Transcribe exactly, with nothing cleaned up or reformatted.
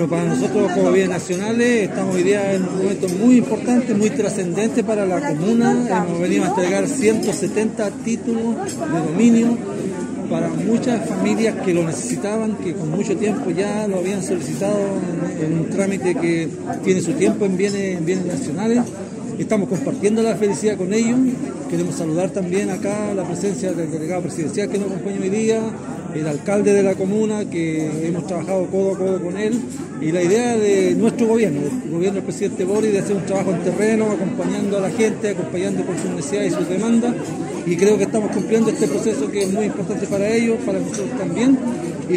Bueno, para nosotros como bienes nacionales estamos hoy día en un momento muy importante, muy trascendente para la comuna. Hemos venido a entregar ciento setenta títulos de dominio para muchas familias que lo necesitaban, que con mucho tiempo ya lo habían solicitado en, en un trámite que tiene su tiempo en bienes, en bienes nacionales. Estamos compartiendo la felicidad con ellos. Queremos saludar también acá la presencia del delegado presidencial que nos acompaña hoy día, el alcalde de la comuna, que hemos trabajado codo a codo con él, y la idea de nuestro gobierno, el gobierno del presidente Boric, de hacer un trabajo en terreno, acompañando a la gente, acompañando con sus necesidades y sus demandas, y creo que estamos cumpliendo este proceso que es muy importante para ellos, para nosotros también.